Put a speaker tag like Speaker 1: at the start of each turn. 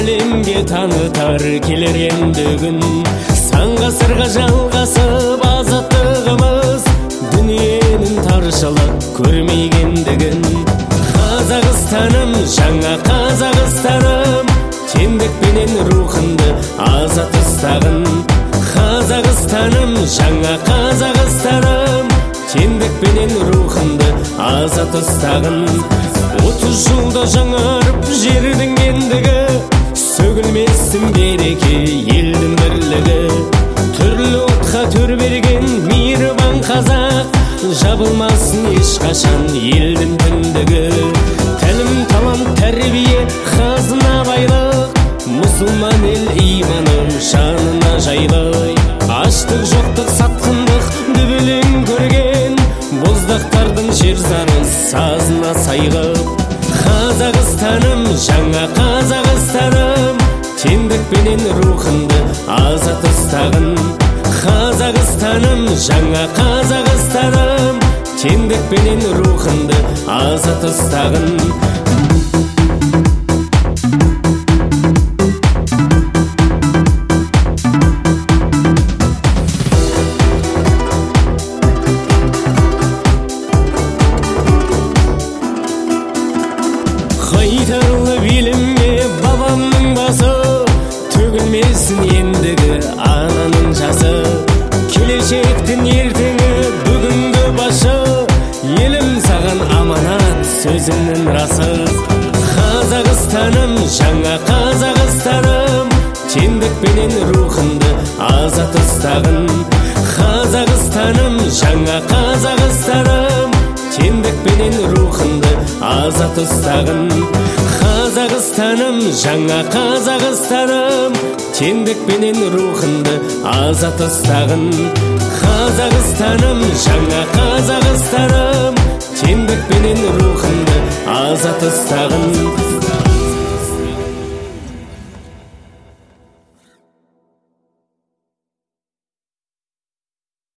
Speaker 1: әлемге танытар келер енді күн. Сан ғасырға жалғасып азаттығымыз, дүниенің таршылық көрмегендігін. Қазақстаным, жаңа Қазақстаным, теңдікпенен рухынды азат ұстағын. Қазақстаным, жаңа Қазақстаным, теңдікпенен рухынды азат ұстағын. 30 жылда жаңарып жердің ендігі, сөгілмесін береке елдің бірлігі. Түрлі отқа төр берген мейірбан қазақ, жабылмасын ешқашан елдің кіндігі. Тәлім, талант, тәрбие, қазына байлық, мұсылман ел иманым жанына жайлы. Аштық, жоқтық, сатқындық дүбілін көрген, боздақтардың жер зары сазына сайғып. Қазақстаным, жаңа Қазақстаным, теңдікпенен рухынды азат ұстағын. Қазақстаным, жаңа Қазақстаным, теңдікпенен рухынды азат ұстағын. Қайтарлы билімге бабамның басы, төгілмесін ендігі ананың жасы. Келешектің ертеңі бүгінгі башы, елім саған аманат сөзімнің расы. Қазақстаным, жаңа Қазақстаным, теңдікпенен рухынды азат ұстағын. Қазақстаным, жаңа Қазақстаным, теңдікпенен рухынды азат ұстағын. Қазақстаным, жаңа Қазақстаным, теңдікпенен рухынды азат ұстағын. Қазақстаным, жаңа Қазақстаным, теңдікпенен рухынды азат ұстағын.